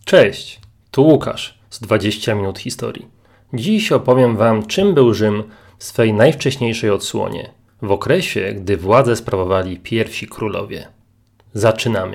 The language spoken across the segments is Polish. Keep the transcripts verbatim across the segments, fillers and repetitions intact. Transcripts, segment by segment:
Cześć, tu Łukasz z dwadzieścia minut historii. Dziś opowiem Wam, czym był Rzym w swej najwcześniejszej odsłonie, w okresie, gdy władzę sprawowali pierwsi królowie. Zaczynamy.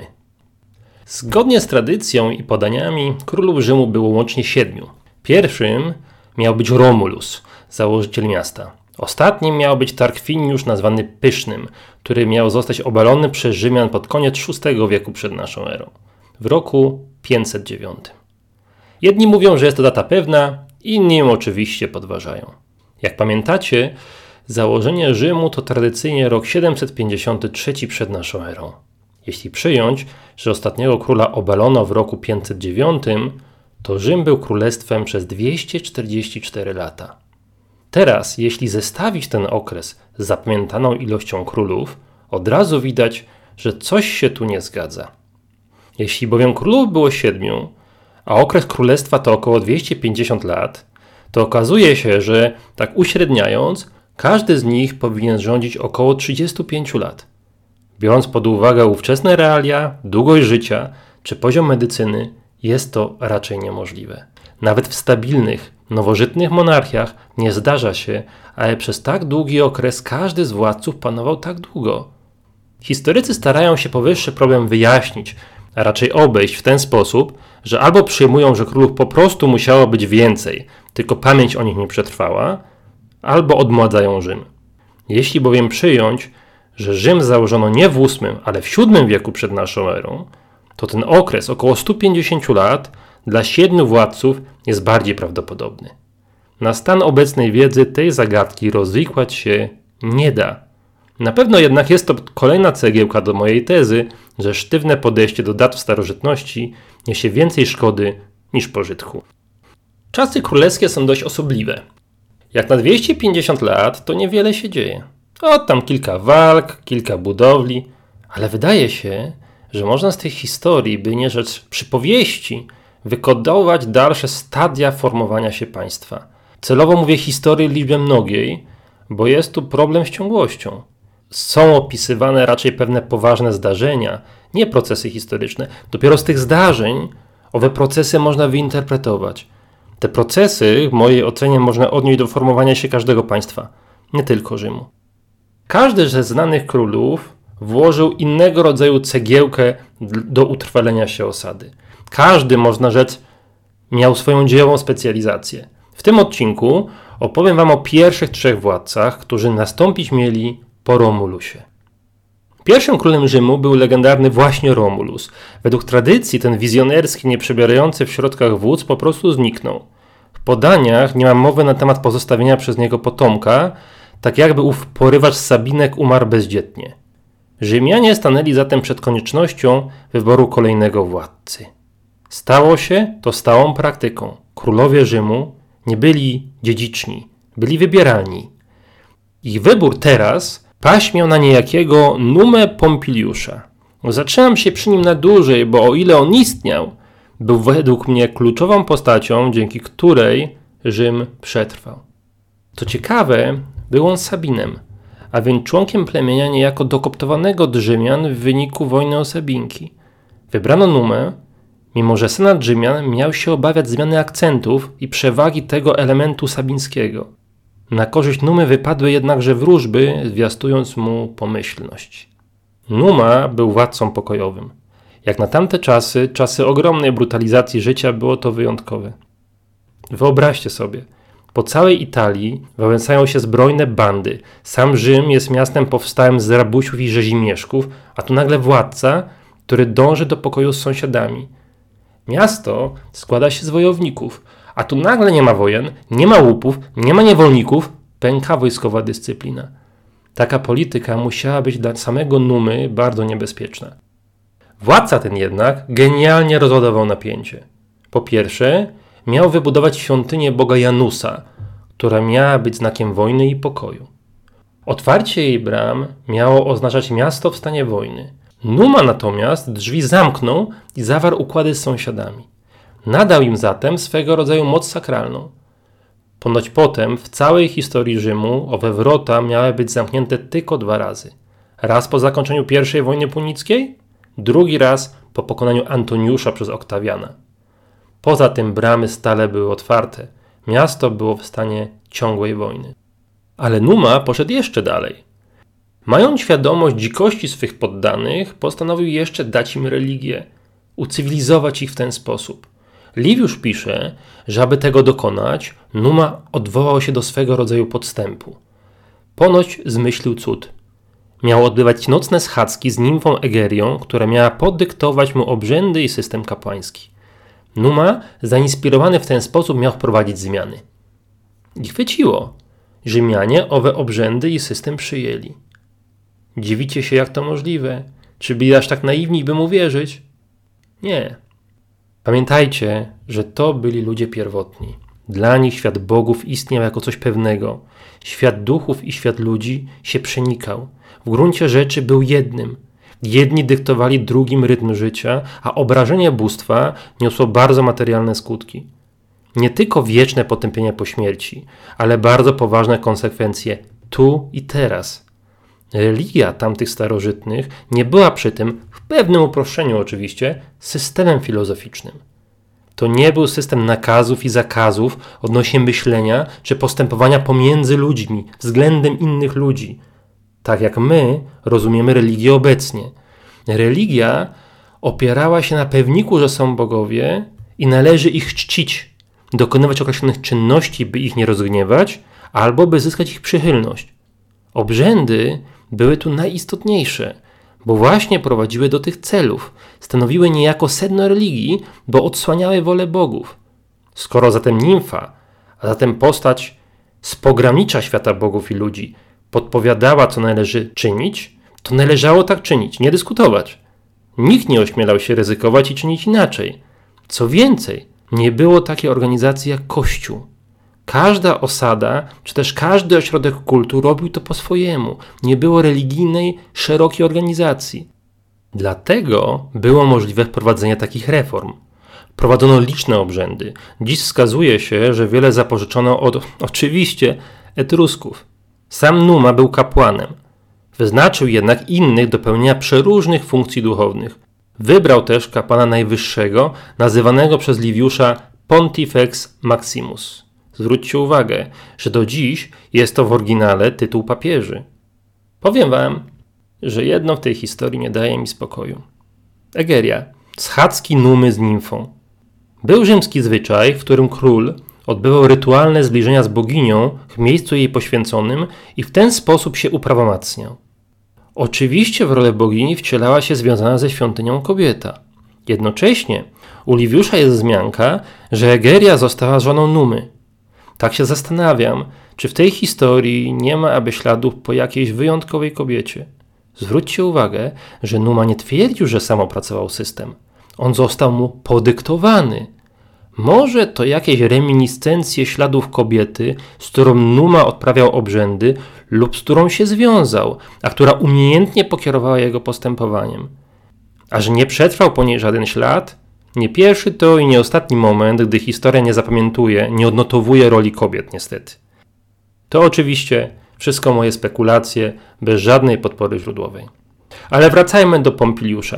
Zgodnie z tradycją i podaniami królów Rzymu było łącznie siedmiu. Pierwszym miał być Romulus, założyciel miasta. Ostatnim miał być Tarkwiniusz, nazwany Pysznym, który miał zostać obalony przez Rzymian pod koniec szóstego wieku przed naszą erą, w roku pięćset dziewięć. Jedni mówią, że jest to data pewna, inni ją oczywiście podważają. Jak pamiętacie, założenie Rzymu to tradycyjnie rok siedemset pięćdziesiąty trzeci przed naszą erą. Jeśli przyjąć, że ostatniego króla obalono w roku pięćset dziewięć, to Rzym był królestwem przez dwieście czterdzieści cztery lata. Teraz, jeśli zestawić ten okres z zapamiętaną ilością królów, od razu widać, że coś się tu nie zgadza. Jeśli bowiem królów było siedmiu, a okres królestwa to około dwieście pięćdziesiąt lat, to okazuje się, że tak uśredniając, każdy z nich powinien rządzić około trzydzieści pięć lat. Biorąc pod uwagę ówczesne realia, długość życia czy poziom medycyny, jest to raczej niemożliwe. Nawet w stabilnych, nowożytnych monarchiach nie zdarza się, ale przez tak długi okres każdy z władców panował tak długo. Historycy starają się powyższy problem wyjaśnić, a raczej obejść w ten sposób, że albo przyjmują, że królów po prostu musiało być więcej, tylko pamięć o nich nie przetrwała, albo odmładzają Rzym. Jeśli bowiem przyjąć, że Rzym założono nie w ósmym, ale w siódmym wieku przed naszą erą, to ten okres około stu pięćdziesięciu lat dla siedmiu władców jest bardziej prawdopodobny. Na stan obecnej wiedzy tej zagadki rozwikłać się nie da. Na pewno jednak jest to kolejna cegiełka do mojej tezy, że sztywne podejście do dat w starożytności niesie więcej szkody niż pożytku. Czasy królewskie są dość osobliwe. Jak na dwieście pięćdziesiąt lat, to niewiele się dzieje. O, tam kilka walk, kilka budowli, ale wydaje się, że można z tej historii, by nie rzec przypowieści, wykodować dalsze stadia formowania się państwa. Celowo mówię historii w liczbie mnogiej, bo jest tu problem z ciągłością. Są opisywane raczej pewne poważne zdarzenia, nie procesy historyczne. Dopiero z tych zdarzeń owe procesy można wyinterpretować. Te procesy, w mojej ocenie, można odnieść do formowania się każdego państwa, nie tylko Rzymu. Każdy ze znanych królów włożył innego rodzaju cegiełkę do utrwalenia się osady. Każdy, można rzec, miał swoją dziełową specjalizację. W tym odcinku opowiem Wam o pierwszych trzech władcach, którzy nastąpić mieli po Romulusie. Pierwszym królem Rzymu był legendarny właśnie Romulus. Według tradycji ten wizjonerski, nieprzebierający w środkach wódz po prostu zniknął. W podaniach nie ma mowy na temat pozostawienia przez niego potomka, tak jakby ów porywacz Sabinek umarł bezdzietnie. Rzymianie stanęli zatem przed koniecznością wyboru kolejnego władcy. Stało się to stałą praktyką. Królowie Rzymu nie byli dziedziczni, byli wybierani. Ich wybór teraz paść miał na niejakiego Numę Pompiliusza. Zatrzymam się przy nim na dłużej, bo o ile on istniał, był według mnie kluczową postacią, dzięki której Rzym przetrwał. Co ciekawe, był on Sabinem, a więc członkiem plemienia niejako dokoptowanego od Rzymian w wyniku wojny o Sabinki. Wybrano Numę, mimo że senat Rzymian miał się obawiać zmiany akcentów i przewagi tego elementu sabińskiego. Na korzyść Numy wypadły jednakże wróżby, zwiastując mu pomyślność. Numa był władcą pokojowym. Jak na tamte czasy, czasy ogromnej brutalizacji życia, było to wyjątkowe. Wyobraźcie sobie, po całej Italii wałęsają się zbrojne bandy. Sam Rzym jest miastem powstałym z rabusiów i rzezimieszków, a tu nagle władca, który dąży do pokoju z sąsiadami. Miasto składa się z wojowników, a tu nagle nie ma wojen, nie ma łupów, nie ma niewolników, pęka wojskowa dyscyplina. Taka polityka musiała być dla samego Numy bardzo niebezpieczna. Władca ten jednak genialnie rozładował napięcie. Po pierwsze, miał wybudować świątynię boga Janusa, która miała być znakiem wojny i pokoju. Otwarcie jej bram miało oznaczać miasto w stanie wojny. Numa natomiast drzwi zamknął i zawarł układy z sąsiadami. Nadał im zatem swego rodzaju moc sakralną. Ponoć potem w całej historii Rzymu owe wrota miały być zamknięte tylko dwa razy. Raz po zakończeniu pierwszej wojny punickiej, drugi raz po pokonaniu Antoniusza przez Oktawiana. Poza tym bramy stale były otwarte. Miasto było w stanie ciągłej wojny. Ale Numa poszedł jeszcze dalej. Mając świadomość dzikości swych poddanych, postanowił jeszcze dać im religię, ucywilizować ich w ten sposób. Liviusz pisze, że aby tego dokonać, Numa odwołał się do swego rodzaju podstępu. Ponoć zmyślił cud. Miał odbywać nocne schadzki z nimfą Egerią, która miała podyktować mu obrzędy i system kapłański. Numa, zainspirowany w ten sposób, miał wprowadzić zmiany. I chwyciło. Rzymianie owe obrzędy i system przyjęli. Dziwicie się, jak to możliwe? Czy byli aż tak naiwni, by mu wierzyć? Nie. Pamiętajcie, że to byli ludzie pierwotni. Dla nich świat bogów istniał jako coś pewnego. Świat duchów i świat ludzi się przenikał. W gruncie rzeczy był jednym. Jedni dyktowali drugim rytm życia, a obrażenie bóstwa niosło bardzo materialne skutki. Nie tylko wieczne potępienie po śmierci, ale bardzo poważne konsekwencje tu i teraz. Religia tamtych starożytnych nie była przy tym, w pewnym uproszczeniu oczywiście, systemem filozoficznym. To nie był system nakazów i zakazów odnośnie myślenia czy postępowania pomiędzy ludźmi, względem innych ludzi. Tak jak my rozumiemy religię obecnie. Religia opierała się na pewniku, że są bogowie i należy ich czcić, dokonywać określonych czynności, by ich nie rozgniewać, albo by zyskać ich przychylność. Obrzędy były tu najistotniejsze, bo właśnie prowadziły do tych celów, stanowiły niejako sedno religii, bo odsłaniały wolę bogów. Skoro zatem nimfa, a zatem postać z pogranicza świata bogów i ludzi, podpowiadała, co należy czynić, to należało tak czynić, nie dyskutować. Nikt nie ośmielał się ryzykować i czynić inaczej. Co więcej, nie było takiej organizacji jak Kościół. Każda osada, czy też każdy ośrodek kultu robił to po swojemu. Nie było religijnej, szerokiej organizacji. Dlatego było możliwe wprowadzenie takich reform. Prowadzono liczne obrzędy. Dziś wskazuje się, że wiele zapożyczono od, oczywiście, Etrusków. Sam Numa był kapłanem. Wyznaczył jednak innych do pełnienia przeróżnych funkcji duchownych. Wybrał też kapłana najwyższego, nazywanego przez Liviusza Pontifex Maximus. Zwróćcie uwagę, że do dziś jest to w oryginale tytuł papieży. Powiem wam, że jedno w tej historii nie daje mi spokoju. Egeria, schadzki Numy z nimfą. Był rzymski zwyczaj, w którym król odbywał rytualne zbliżenia z boginią w miejscu jej poświęconym i w ten sposób się uprawomacniał. Oczywiście w rolę bogini wcielała się związana ze świątynią kobieta. Jednocześnie u Liviusza jest wzmianka, że Egeria została żoną Numy. Tak się zastanawiam, czy w tej historii nie ma aby śladów po jakiejś wyjątkowej kobiecie. Zwróćcie uwagę, że Numa nie twierdził, że sam opracował system. On został mu podyktowany. Może to jakieś reminiscencje śladów kobiety, z którą Numa odprawiał obrzędy lub z którą się związał, a która umiejętnie pokierowała jego postępowaniem. A że nie przetrwał po niej żaden ślad, nie pierwszy to i nie ostatni moment, gdy historia nie zapamiętuje, nie odnotowuje roli kobiet niestety. To oczywiście wszystko moje spekulacje, bez żadnej podpory źródłowej. Ale wracajmy do Pompiliusza.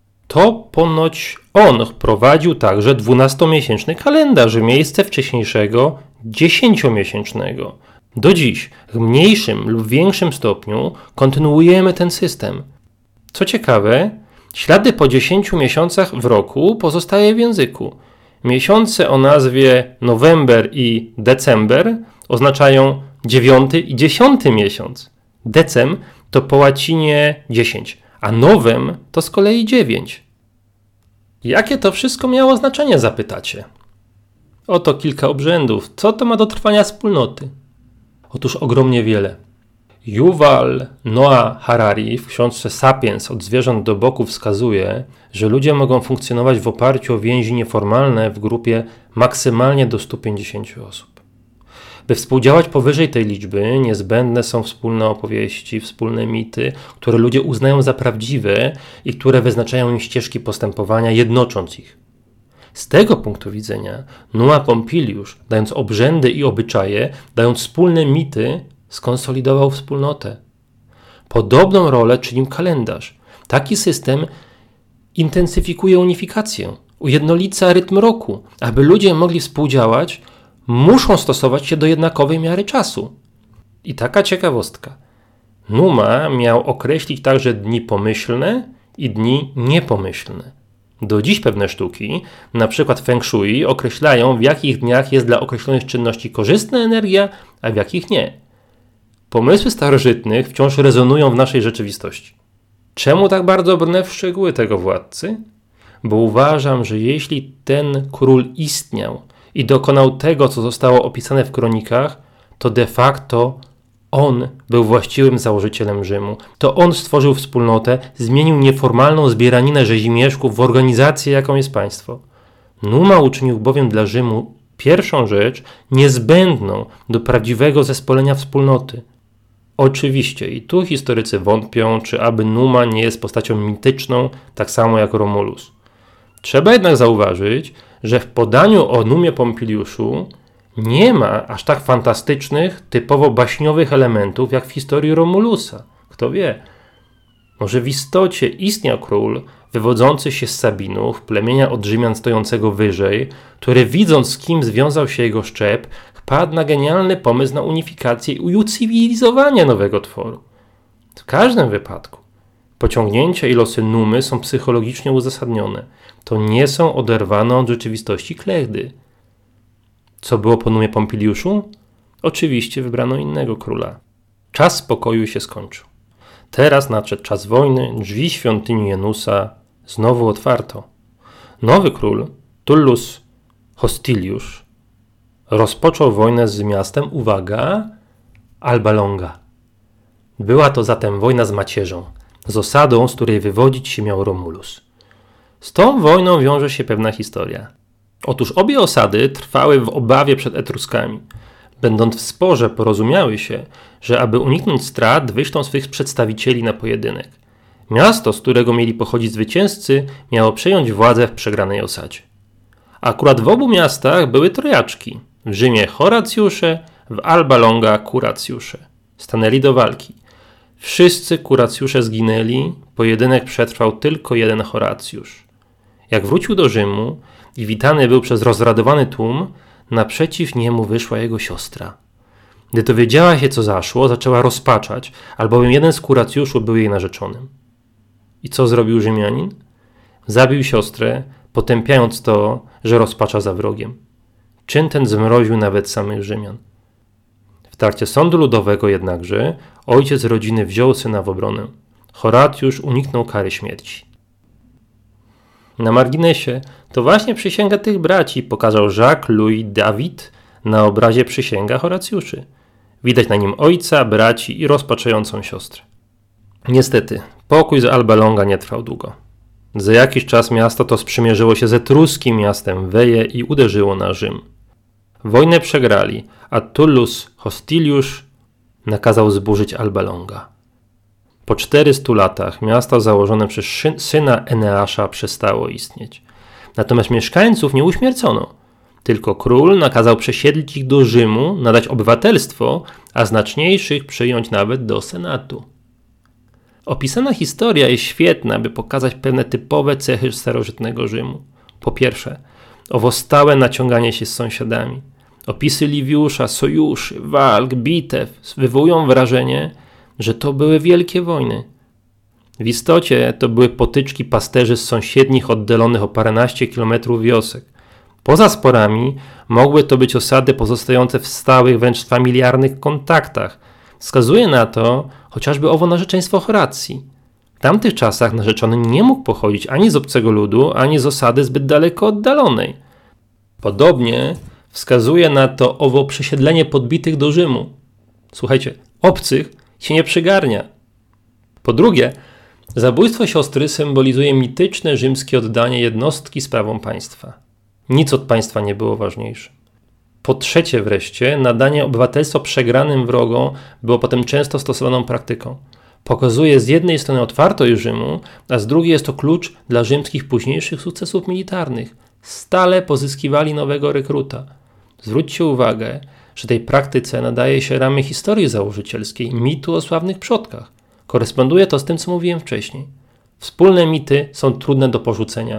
To ponoć on wprowadził także dwunastomiesięczny kalendarz w miejsce wcześniejszego dziesięciomiesięcznego. Do dziś w mniejszym lub większym stopniu kontynuujemy ten system. Co ciekawe, ślady po dziesięciu miesiącach w roku pozostaje w języku. Miesiące o nazwie November i December oznaczają dziewiąty i dziesiąty miesiąc. Decem to po łacinie dziesięć, a Novem to z kolei dziewięć. Jakie to wszystko miało znaczenie, zapytacie? Oto kilka obrzędów. Co to ma do trwania wspólnoty? Otóż ogromnie wiele. Yuval Noah Harari w książce Sapiens od zwierząt do boku wskazuje, że ludzie mogą funkcjonować w oparciu o więzi nieformalne w grupie maksymalnie do stu pięćdziesięciu osób. By współdziałać powyżej tej liczby, niezbędne są wspólne opowieści, wspólne mity, które ludzie uznają za prawdziwe i które wyznaczają im ścieżki postępowania, jednocząc ich. Z tego punktu widzenia Numa Pompiliusz, dając obrzędy i obyczaje, dając wspólne mity, skonsolidował wspólnotę. Podobną rolę czynił kalendarz. Taki system intensyfikuje unifikację, ujednolica rytm roku. Aby ludzie mogli współdziałać, muszą stosować się do jednakowej miary czasu. I taka ciekawostka. Numa miał określić także dni pomyślne i dni niepomyślne. Do dziś pewne sztuki, na przykład feng shui, określają, w jakich dniach jest dla określonych czynności korzystna energia, a w jakich nie. Pomysły starożytnych wciąż rezonują w naszej rzeczywistości. Czemu tak bardzo brnę w szczegóły tego władcy? Bo uważam, że jeśli ten król istniał i dokonał tego, co zostało opisane w kronikach, to de facto on był właściwym założycielem Rzymu. To on stworzył wspólnotę, zmienił nieformalną zbieraninę rzezimieszków w organizację, jaką jest państwo. Numa uczynił bowiem dla Rzymu pierwszą rzecz niezbędną do prawdziwego zespolenia wspólnoty. Oczywiście i tu historycy wątpią, czy aby Numa nie jest postacią mityczną, tak samo jak Romulus. Trzeba jednak zauważyć, że w podaniu o Numie Pompiliuszu nie ma aż tak fantastycznych, typowo baśniowych elementów jak w historii Romulusa. Kto wie, może w istocie istniał król wywodzący się z Sabinów, plemienia od Rzymian stojącego wyżej, który widząc z kim związał się jego szczep, wpadł na genialny pomysł na unifikację i ucywilizowanie nowego tworu. W każdym wypadku pociągnięcia i losy Numy są psychologicznie uzasadnione. To nie są oderwane od rzeczywistości klechdy. Co było po Numie Pompiliuszu? Oczywiście wybrano innego króla. Czas spokoju się skończył. Teraz nadszedł czas wojny, drzwi świątyni Janusa znowu otwarto. Nowy król, Tullus Hostilius, rozpoczął wojnę z miastem, uwaga, Alba Longa. Była to zatem wojna z macierzą, z osadą, z której wywodzić się miał Romulus. Z tą wojną wiąże się pewna historia. Otóż obie osady trwały w obawie przed Etruskami. Będąc w sporze, porozumiały się, że aby uniknąć strat, wyślą swych przedstawicieli na pojedynek. Miasto, z którego mieli pochodzić zwycięzcy, miało przejąć władzę w przegranej osadzie. Akurat w obu miastach były trojaczki. W Rzymie Horacjusze, w Alba Longa Kuracjusze. Stanęli do walki. Wszyscy Kuracjusze zginęli, pojedynek przetrwał tylko jeden Horacjusz. Jak wrócił do Rzymu i witany był przez rozradowany tłum, naprzeciw niemu wyszła jego siostra. Gdy dowiedziała się, co zaszło, zaczęła rozpaczać, albowiem jeden z Kuracjuszów był jej narzeczonym. I co zrobił Rzymianin? Zabił siostrę, potępiając to, że rozpacza za wrogiem. Czyn ten zmroził nawet samych Rzymian. W trakcie sądu ludowego jednakże ojciec rodziny wziął syna w obronę. Horacjusz uniknął kary śmierci. Na marginesie, to właśnie przysięga tych braci pokazał Jacques Louis David na obrazie Przysięga Horacjuszy. Widać na nim ojca, braci i rozpaczającą siostrę. Niestety, pokój z Alba Longa nie trwał długo. Za jakiś czas miasto to sprzymierzyło się z etruskim miastem Veje i uderzyło na Rzym. Wojnę przegrali, a Tullus Hostilius nakazał zburzyć Alba Longa. Po czterystu latach miasto założone przez syna Eneasza przestało istnieć. Natomiast mieszkańców nie uśmiercono. Tylko król nakazał przesiedlić ich do Rzymu, nadać obywatelstwo, a znaczniejszych przyjąć nawet do senatu. Opisana historia jest świetna, by pokazać pewne typowe cechy starożytnego Rzymu. Po pierwsze, owo stałe naciąganie się z sąsiadami. Opisy Liwiusza, sojuszy, walk, bitew wywołują wrażenie, że to były wielkie wojny. W istocie to były potyczki pasterzy z sąsiednich, oddalonych o paręnaście kilometrów wiosek. Poza sporami mogły to być osady pozostające w stałych, wręcz familiarnych kontaktach. Wskazuje na to chociażby owo narzeczeństwo Horacji. W tamtych czasach narzeczony nie mógł pochodzić ani z obcego ludu, ani z osady zbyt daleko oddalonej. Podobnie wskazuje na to owo przesiedlenie podbitych do Rzymu. Słuchajcie, obcych się nie przygarnia. Po drugie, zabójstwo siostry symbolizuje mityczne rzymskie oddanie jednostki sprawom państwa. Nic od państwa nie było ważniejsze. Po trzecie wreszcie, nadanie obywatelstwa przegranym wrogom było potem często stosowaną praktyką. Pokazuje z jednej strony otwartość Rzymu, a z drugiej jest to klucz dla rzymskich późniejszych sukcesów militarnych. Stale pozyskiwali nowego rekruta. Zwróćcie uwagę, że tej praktyce nadaje się ramy historii założycielskiej, mitu o sławnych przodkach. Koresponduje to z tym, co mówiłem wcześniej. Wspólne mity są trudne do porzucenia.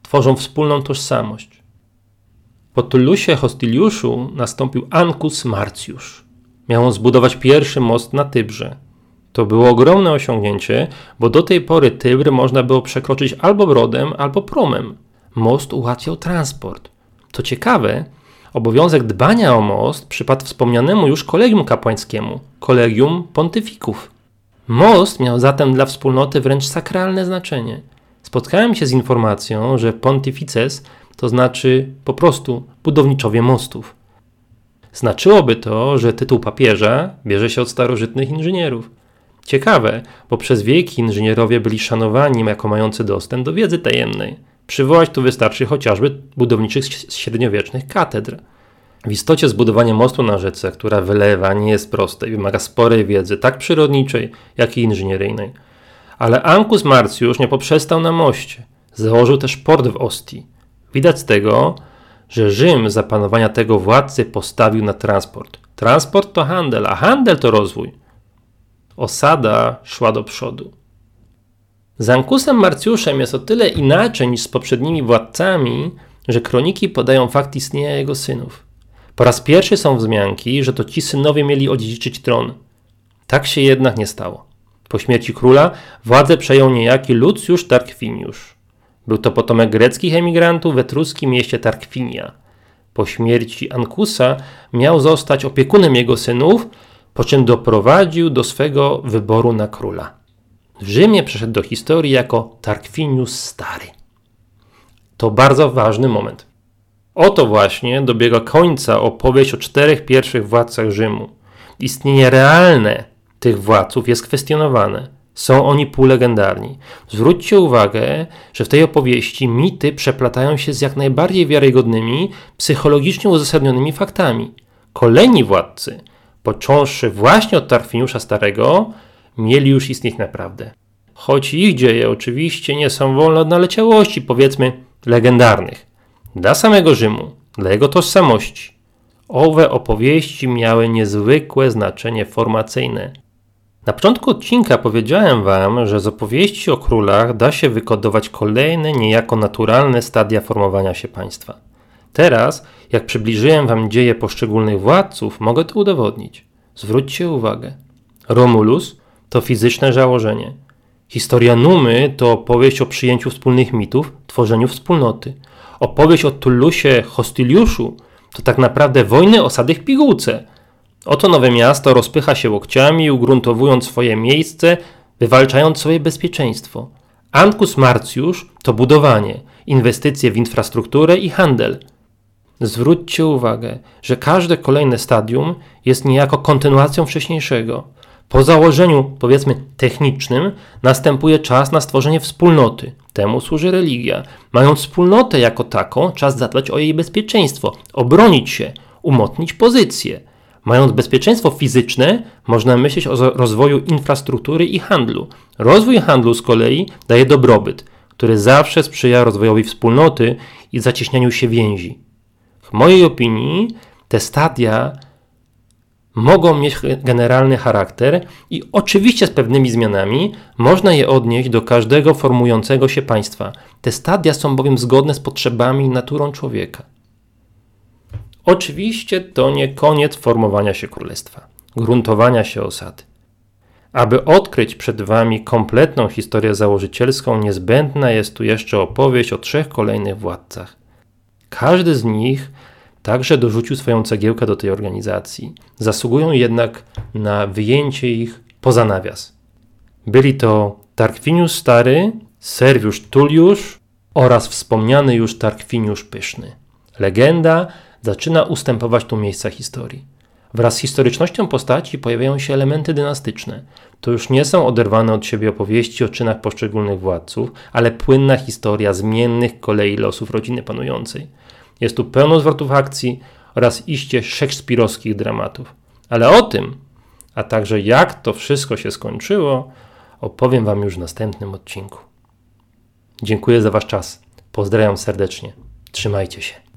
tworzą wspólną tożsamość. Po Tullusie Hostiliuszu nastąpił Ancus Marcius. Miał on zbudować pierwszy most na Tybrze. To było ogromne osiągnięcie, bo do tej pory Tybr można było przekroczyć albo brodem, albo promem. Most ułatwiał transport. Co ciekawe, obowiązek dbania o most przypadł wspomnianemu już kolegium kapłańskiemu, kolegium pontyfików. Most miał zatem dla wspólnoty wręcz sakralne znaczenie. Spotkałem się z informacją, że pontifices to znaczy po prostu budowniczowie mostów. Znaczyłoby to, że tytuł papieża bierze się od starożytnych inżynierów. Ciekawe, bo przez wieki inżynierowie byli szanowani jako mający dostęp do wiedzy tajemnej. Przywołać tu wystarczy chociażby budowniczych średniowiecznych katedr. W istocie zbudowanie mostu na rzece, która wylewa, nie jest proste i wymaga sporej wiedzy, tak przyrodniczej, jak i inżynieryjnej. Ale Ancus Marcius nie poprzestał na moście. Założył też port w Ostii. Widać z tego, że Rzym za panowania tego władcy postawił na transport. Transport to handel, a handel to rozwój. Osada szła do przodu. Z Ancusem Marciuszem jest o tyle inaczej niż z poprzednimi władcami, że kroniki podają fakt istnienia jego synów. Po raz pierwszy są wzmianki, że to ci synowie mieli odziedziczyć tron. Tak się jednak nie stało. Po śmierci króla władzę przejął niejaki Lucius Tarquinius. Był to potomek greckich emigrantów w etruskim mieście Tarquinia. Po śmierci Ancusa miał zostać opiekunem jego synów, po czym doprowadził do swego wyboru na króla. W Rzymie przeszedł do historii jako Tarquinius Stary. To bardzo ważny moment. Oto właśnie dobiega końca opowieść o czterech pierwszych władcach Rzymu. Istnienie realne tych władców jest kwestionowane. Są oni półlegendarni. Zwróćcie uwagę, że w tej opowieści mity przeplatają się z jak najbardziej wiarygodnymi, psychologicznie uzasadnionymi faktami. Kolejni władcy, począwszy właśnie od Tarquiniusza Starego, mieli już istnieć naprawdę. Choć ich dzieje oczywiście nie są wolne od naleciałości, powiedzmy, legendarnych. Dla samego Rzymu, dla jego tożsamości, owe opowieści miały niezwykłe znaczenie formacyjne. Na początku odcinka powiedziałem wam, że z opowieści o królach da się wykodować kolejne, niejako naturalne stadia formowania się państwa. Teraz, jak przybliżyłem wam dzieje poszczególnych władców, mogę to udowodnić. Zwróćcie uwagę. Romulus to fizyczne założenie. Historia Numy to opowieść o przyjęciu wspólnych mitów, tworzeniu wspólnoty. Opowieść o Tullusie Hostiliuszu to tak naprawdę wojny osady w pigułce. Oto nowe miasto rozpycha się łokciami, ugruntowując swoje miejsce, wywalczając swoje bezpieczeństwo. Ancus Marcius to budowanie, inwestycje w infrastrukturę i handel. Zwróćcie uwagę, że każde kolejne stadium jest niejako kontynuacją wcześniejszego. Po założeniu, powiedzmy, technicznym następuje czas na stworzenie wspólnoty. Temu służy religia. Mając wspólnotę jako taką, czas zadbać o jej bezpieczeństwo, obronić się, umocnić pozycję. Mając bezpieczeństwo fizyczne, można myśleć o rozwoju infrastruktury i handlu. Rozwój handlu z kolei daje dobrobyt, który zawsze sprzyja rozwojowi wspólnoty i zacieśnianiu się więzi. W mojej opinii te stadia mogą mieć generalny charakter i oczywiście z pewnymi zmianami można je odnieść do każdego formującego się państwa. Te stadia są bowiem zgodne z potrzebami i naturą człowieka. Oczywiście to nie koniec formowania się królestwa, gruntowania się osady. Aby odkryć przed wami kompletną historię założycielską, niezbędna jest tu jeszcze opowieść o trzech kolejnych władcach. Każdy z nich także dorzucił swoją cegiełkę do tej organizacji. Zasługują jednak na wyjęcie ich poza nawias. Byli to Tarquinius Stary, Servius Tullius oraz wspomniany już Tarquinius Pyszny. Legenda zaczyna ustępować tu miejsca historii. Wraz z historycznością postaci pojawiają się elementy dynastyczne. To już nie są oderwane od siebie opowieści o czynach poszczególnych władców, ale płynna historia zmiennych kolei losów rodziny panującej. Jest tu pełno zwrotów akcji oraz iście szekspirowskich dramatów. Ale o tym, a także jak to wszystko się skończyło, opowiem wam już w następnym odcinku. Dziękuję za wasz czas. Pozdrawiam serdecznie. Trzymajcie się.